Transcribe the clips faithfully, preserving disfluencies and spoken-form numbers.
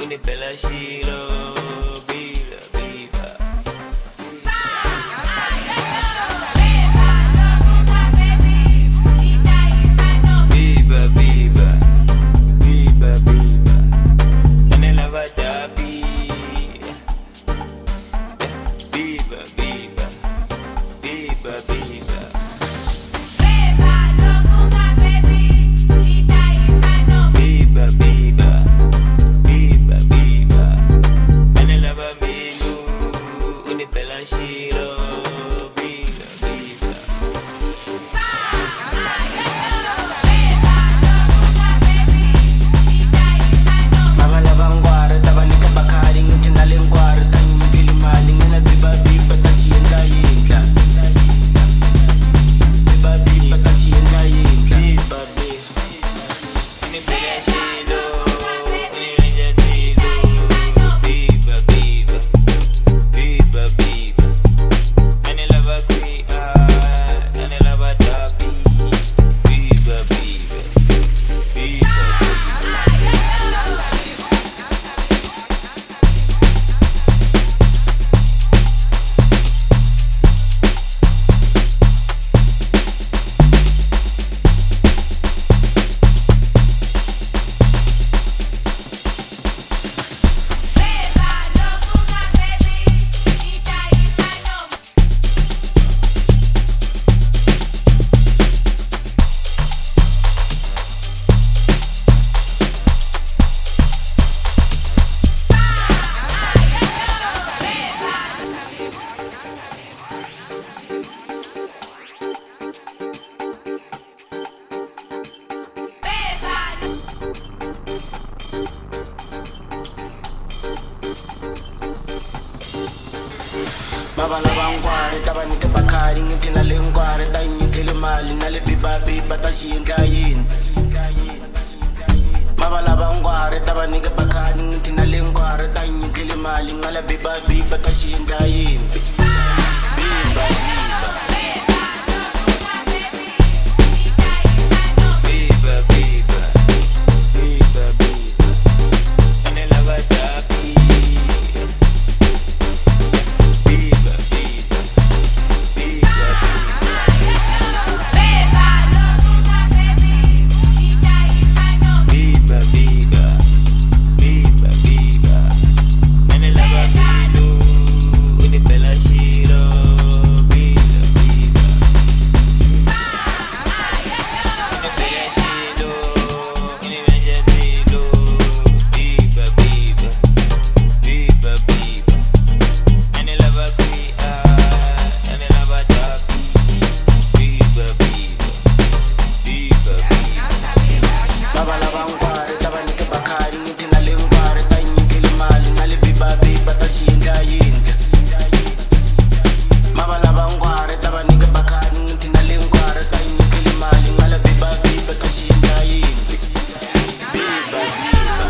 unipela shilo bila biba. Biba biba biba biba anela vatabi. Biba biba biba biba. Biba biba biba biba anela vamilu unipela shilo bila biba. Mabalabang kwarta banika bakaring tinaling kwarta kilimaling na biba biba tasien kayinta. Biba biba tasien kayinta. Biba biba unipela shilo unilenja tilo. Biba biba biba biba anela vakuia anela vatabi. Biba biba biba Mabalabang kwarta banika bakaring tinaling kwarta kilimaling na biba biba tasien kayin. Mabalabang kwarta banika bakaring tinaling kwarta kilimaling na biba biba tasien kayin. Biba biba biba biba biba biba anela vatabi. Biba biba biba biba biba biba biba anela vamilu unipela shilo bila biba. Unipela shilo unilenja tilo. Biba biba biba biba anela vakuia anela vatabi. Biba biba biba biba mabalabang kwarta banika bakaring tinaling kwarta kilimaling na biba biba tasien kayin. Mabalabang kwarta banika bakaring tinaling kwarta kilimaling na biba biba tasien kayin. Biba biba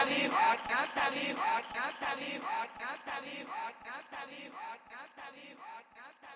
Canta viva, canta viva, canta viva, canta viva, canta viva.